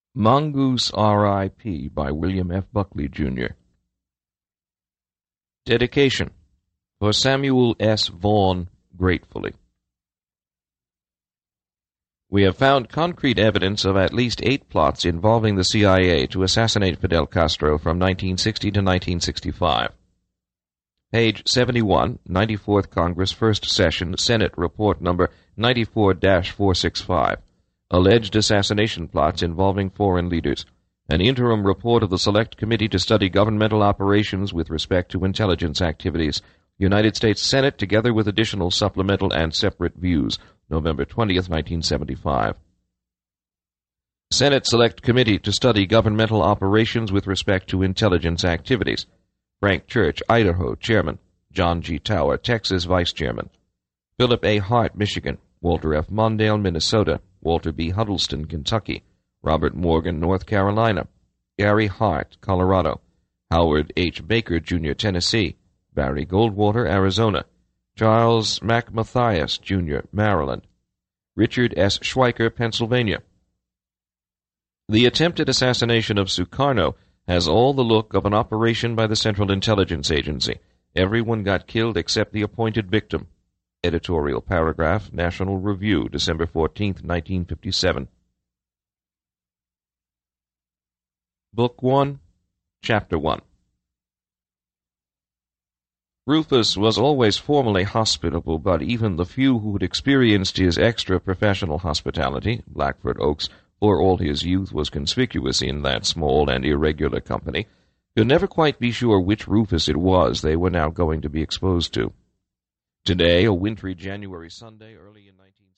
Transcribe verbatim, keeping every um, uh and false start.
Mongoose R I P by William F. Buckley, Junior Dedication for Samuel S. Vaughan, gratefully. We have found concrete evidence of at least eight plots involving the C I A to assassinate Fidel Castro from nineteen sixty to nineteen sixty-five. Page seventy-one, ninety-fourth Congress, First Session, Senate Report Number ninety-four dash four sixty-five. Alleged assassination plots involving foreign leaders. An interim report of the Select Committee to study governmental operations with respect to intelligence activities. United States Senate, together with additional supplemental and separate views. November twentieth, nineteen seventy-five. Senate Select Committee to study governmental operations with respect to intelligence activities. Frank Church, Idaho, Chairman. John G. Tower, Texas, Vice Chairman. Philip A. Hart, Michigan. Walter F. Mondale, Minnesota. Walter B. Huddleston, Kentucky. Robert Morgan, North Carolina. Gary Hart, Colorado. Howard H. Baker, Junior, Tennessee. Barry Goldwater, Arizona. Charles McMathias, Junior, Maryland. Richard S. Schweiker, Pennsylvania. The attempted assassination of Sukarno has all the look of an operation by the Central Intelligence Agency. Everyone got killed except the appointed victim. Editorial paragraph, National Review, December fourteenth, nineteen fifty-seven. Book one, Chapter one. Rufus was always formally hospitable, but even the few who had experienced his extra-professional hospitality, Blackford Oaks, for all his youth was conspicuous in that small and irregular company, could never quite be sure which Rufus it was they were now going to be exposed to. Today, a wintry January Sunday early in nineteen